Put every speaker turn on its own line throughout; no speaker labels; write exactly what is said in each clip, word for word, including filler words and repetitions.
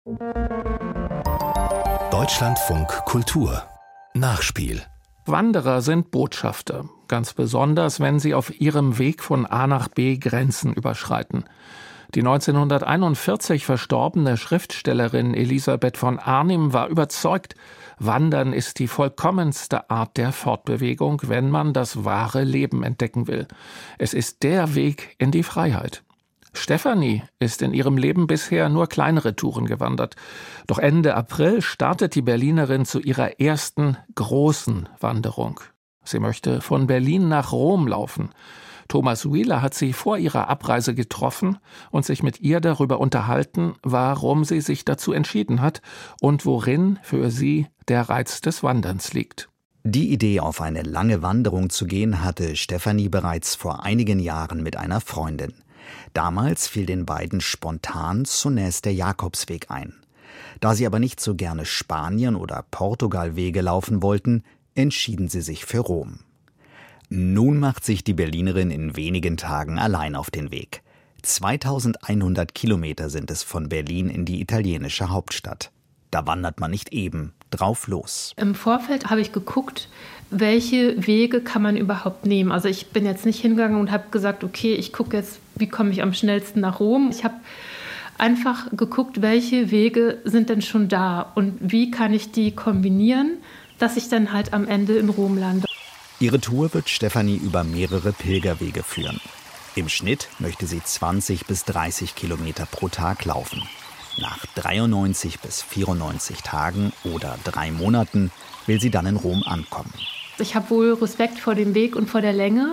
Deutschlandfunk Kultur Nachspiel.
Wanderer sind Botschafter, ganz besonders, wenn sie auf ihrem Weg von A nach B Grenzen überschreiten. Die neunzehnhunderteinundvierzig verstorbene Schriftstellerin Elisabeth von Arnim war überzeugt, Wandern ist die vollkommenste Art der Fortbewegung, wenn man das wahre Leben entdecken will. Es ist der Weg in die Freiheit. Stefanie ist in ihrem Leben bisher nur kleinere Touren gewandert. Doch Ende April startet die Berlinerin zu ihrer ersten großen Wanderung. Sie möchte von Berlin nach Rom laufen. Thomas Wheeler hat sie vor ihrer Abreise getroffen und sich mit ihr darüber unterhalten, warum sie sich dazu entschieden hat und worin für sie der Reiz des Wanderns liegt.
Die Idee, auf eine lange Wanderung zu gehen, hatte Stefanie bereits vor einigen Jahren mit einer Freundin. Damals fiel den beiden spontan zunächst der Jakobsweg ein. Da sie aber nicht so gerne Spanien- oder Portugal-Wege laufen wollten, entschieden sie sich für Rom. Nun macht sich die Berlinerin in wenigen Tagen allein auf den Weg. zweitausendeinhundert Kilometer sind es von Berlin in die italienische Hauptstadt. Da wandert man nicht eben drauf los.
Im Vorfeld habe ich geguckt, welche Wege kann man überhaupt nehmen. Also ich bin jetzt nicht hingegangen und habe gesagt, okay, ich gucke jetzt, wie komme ich am schnellsten nach Rom. Ich habe einfach geguckt, welche Wege sind denn schon da und wie kann ich die kombinieren, dass ich dann halt am Ende in Rom lande.
Ihre Tour wird Stefanie über mehrere Pilgerwege führen. Im Schnitt möchte sie zwanzig bis dreißig Kilometer pro Tag laufen. Nach dreiundneunzig bis vierundneunzig Tagen oder drei Monaten will sie dann in Rom ankommen.
Ich habe wohl Respekt vor dem Weg und vor der Länge,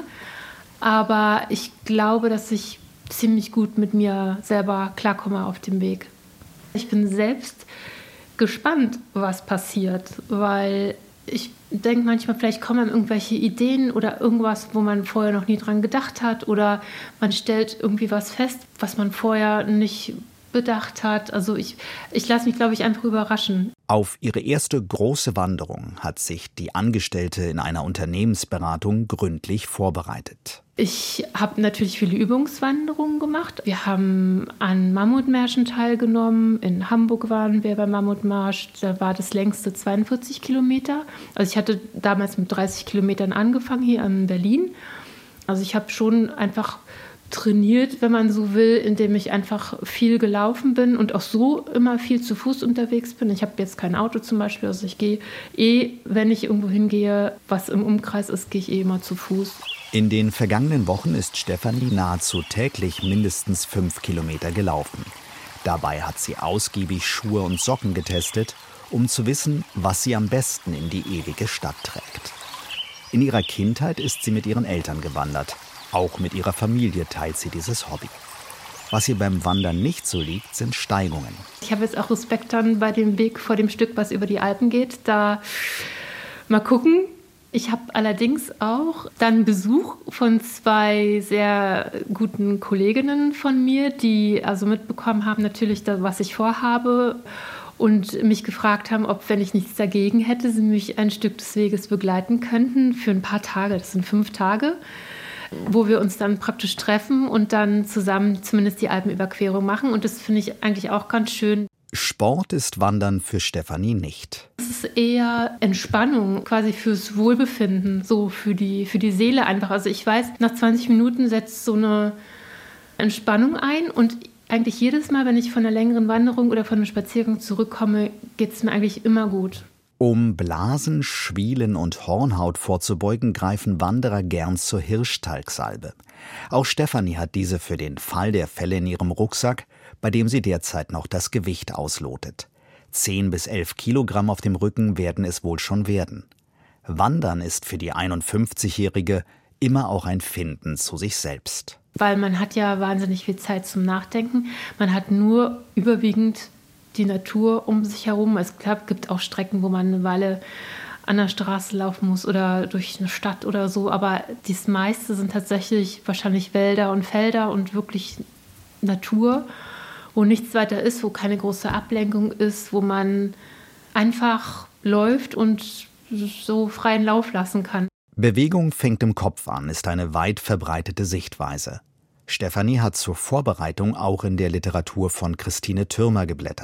aber ich glaube, dass ich ziemlich gut mit mir selber klarkomme auf dem Weg. Ich bin selbst gespannt, was passiert, weil ich denke manchmal, vielleicht kommen irgendwelche Ideen oder irgendwas, wo man vorher noch nie dran gedacht hat, oder man stellt irgendwie was fest, was man vorher nicht bedacht hat. Also ich, ich lasse mich, glaube ich, einfach überraschen.
Auf ihre erste große Wanderung hat sich die Angestellte in einer Unternehmensberatung gründlich vorbereitet.
Ich habe natürlich viele Übungswanderungen gemacht. Wir haben an Mammutmärschen teilgenommen. In Hamburg waren wir beim Mammutmarsch. Da war das längste zweiundvierzig Kilometer. Also ich hatte damals mit dreißig Kilometern angefangen hier in Berlin. Also ich habe schon einfach trainiert, wenn man so will, indem ich einfach viel gelaufen bin und auch so immer viel zu Fuß unterwegs bin. Ich habe jetzt kein Auto zum Beispiel, also ich gehe eh, wenn ich irgendwo hingehe, was im Umkreis ist, gehe ich eh immer zu Fuß.
In den vergangenen Wochen ist Stefanie nahezu täglich mindestens fünf Kilometer gelaufen. Dabei hat sie ausgiebig Schuhe und Socken getestet, um zu wissen, was sie am besten in die ewige Stadt trägt. In ihrer Kindheit ist sie mit ihren Eltern gewandert. Auch mit ihrer Familie teilt sie dieses Hobby. Was ihr beim Wandern nicht so liegt, sind Steigungen.
Ich habe jetzt auch Respekt dann bei dem Weg vor dem Stück, was über die Alpen geht. Da mal gucken. Ich habe allerdings auch dann Besuch von zwei sehr guten Kolleginnen von mir, die also mitbekommen haben natürlich, das, was ich vorhabe, und mich gefragt haben, ob, wenn ich nichts dagegen hätte, sie mich ein Stück des Weges begleiten könnten für ein paar Tage. Das sind fünf Tage. Wo wir uns dann praktisch treffen und dann zusammen zumindest die Alpenüberquerung machen. Und das finde ich eigentlich auch ganz schön.
Sport ist Wandern für Stefanie nicht.
Es ist eher Entspannung, quasi fürs Wohlbefinden, so für die, für die Seele einfach. Also ich weiß, nach zwanzig Minuten setzt so eine Entspannung ein. Und eigentlich jedes Mal, wenn ich von einer längeren Wanderung oder von einem Spaziergang zurückkomme, geht es mir eigentlich immer gut.
Um Blasen, Schwielen und Hornhaut vorzubeugen, greifen Wanderer gern zur Hirschtalgsalbe. Auch Stefanie hat diese für den Fall der Fälle in ihrem Rucksack, bei dem sie derzeit noch das Gewicht auslotet. Zehn bis elf Kilogramm auf dem Rücken werden es wohl schon werden. Wandern ist für die einundfünfzigjährige immer auch ein Finden zu sich selbst.
Weil man hat ja wahnsinnig viel Zeit zum Nachdenken. Man hat nur überwiegend die Natur um sich herum. Es gibt auch Strecken, wo man eine Weile an der Straße laufen muss oder durch eine Stadt oder so. Aber das meiste sind tatsächlich wahrscheinlich Wälder und Felder und wirklich Natur, wo nichts weiter ist, wo keine große Ablenkung ist, wo man einfach läuft und so freien Lauf lassen kann.
Bewegung fängt im Kopf an, ist eine weit verbreitete Sichtweise. Stefanie hat zur Vorbereitung auch in der Literatur von Christine Thürmer geblättert.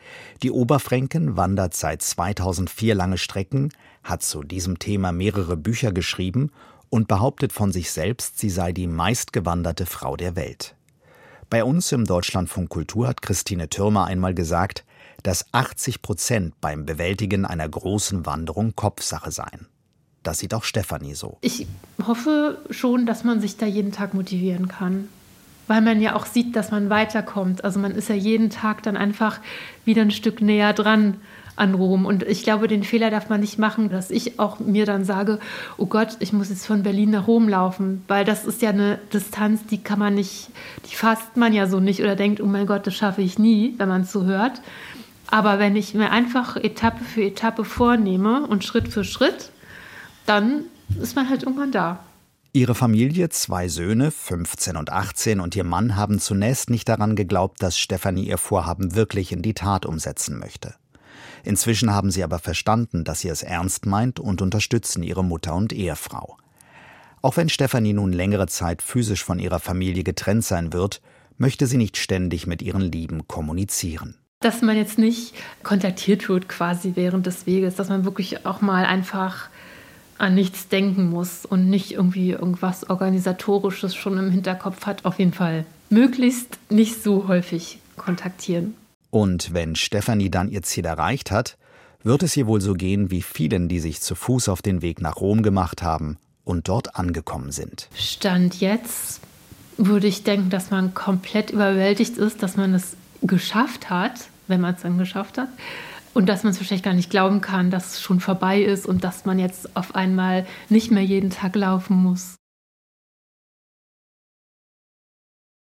Die Oberfränkin wandert seit zweitausendvier lange Strecken, hat zu diesem Thema mehrere Bücher geschrieben und behauptet von sich selbst, sie sei die meistgewanderte Frau der Welt. Bei uns im Deutschlandfunk Kultur hat Christine Thürmer einmal gesagt, dass achtzig Prozent beim Bewältigen einer großen Wanderung Kopfsache seien. Das sieht auch Stefanie so.
Ich hoffe schon, dass man sich da jeden Tag motivieren kann. Weil man ja auch sieht, dass man weiterkommt. Also man ist ja jeden Tag dann einfach wieder ein Stück näher dran an Rom. Und ich glaube, den Fehler darf man nicht machen, dass ich auch mir dann sage, oh Gott, ich muss jetzt von Berlin nach Rom laufen. Weil das ist ja eine Distanz, die kann man nicht, die fasst man ja so nicht oder denkt, oh mein Gott, das schaffe ich nie, wenn man es so hört. Aber wenn ich mir einfach Etappe für Etappe vornehme und Schritt für Schritt, dann ist man halt irgendwann da.
Ihre Familie, zwei Söhne, fünfzehn und achtzehn, und ihr Mann haben zunächst nicht daran geglaubt, dass Stefanie ihr Vorhaben wirklich in die Tat umsetzen möchte. Inzwischen haben sie aber verstanden, dass sie es ernst meint und unterstützen ihre Mutter und Ehefrau. Auch wenn Stefanie nun längere Zeit physisch von ihrer Familie getrennt sein wird, möchte sie nicht ständig mit ihren Lieben kommunizieren.
Dass man jetzt nicht kontaktiert wird quasi während des Weges, dass man wirklich auch mal einfach an nichts denken muss und nicht irgendwie irgendwas Organisatorisches schon im Hinterkopf hat. Auf jeden Fall möglichst nicht so häufig kontaktieren.
Und wenn Stefanie dann ihr Ziel erreicht hat, wird es ihr wohl so gehen wie vielen, die sich zu Fuß auf den Weg nach Rom gemacht haben und dort angekommen sind.
Stand jetzt würde ich denken, dass man komplett überwältigt ist, dass man es geschafft hat, wenn man es dann geschafft hat. Und dass man es wahrscheinlich gar nicht glauben kann, dass es schon vorbei ist und dass man jetzt auf einmal nicht mehr jeden Tag laufen muss.